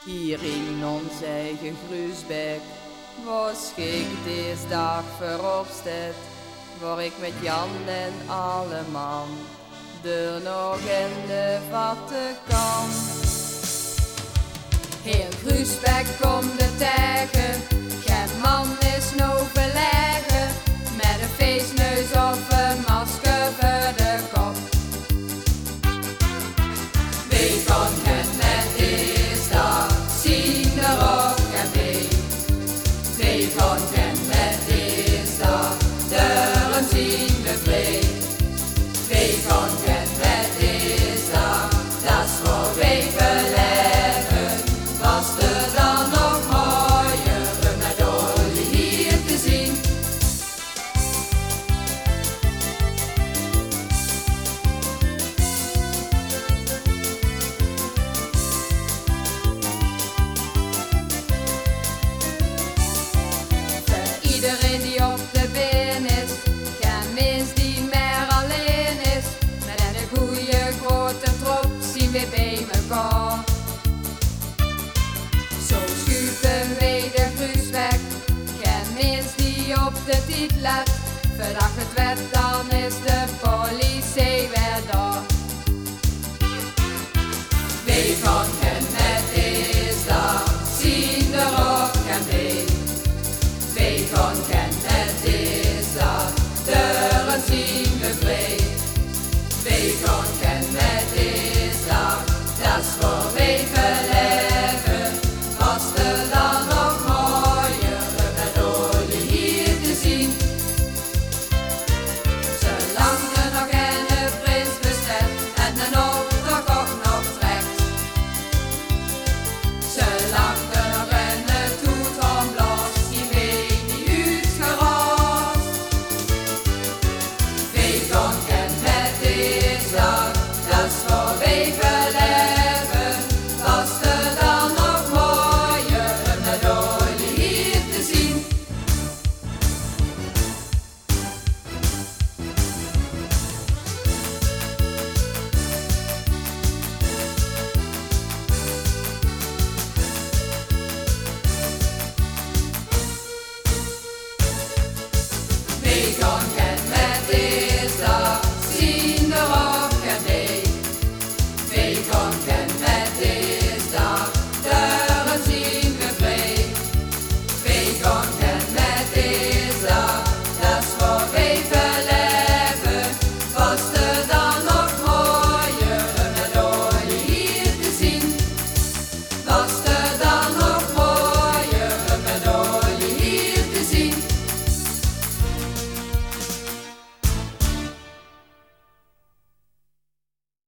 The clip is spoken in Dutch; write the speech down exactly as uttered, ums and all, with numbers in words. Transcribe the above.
Hier in ons eigen Gruisbeek was ik deze dag veropstet, waar ik met Jan en alle man er nog in de vatten kan. Heel Gruisbeek komt de tegen, geen man is nou verlegen, met een feestneus of een masker voor de kop. Wie kan het met deze dag zien er ook en wie? Wie kan het met deze dag er een zien de vlee? Wie kan het met deze dag, dat is voor wij beleven, was er dan nog mooier met olie hier te zien? Voor iedereen die op de been is, geen mens die meer alleen is, met een goeie grote trop zien we bij mekaar. Zo schuiven wij de Gruisbeek, geen mens die op de tijd let, voordat het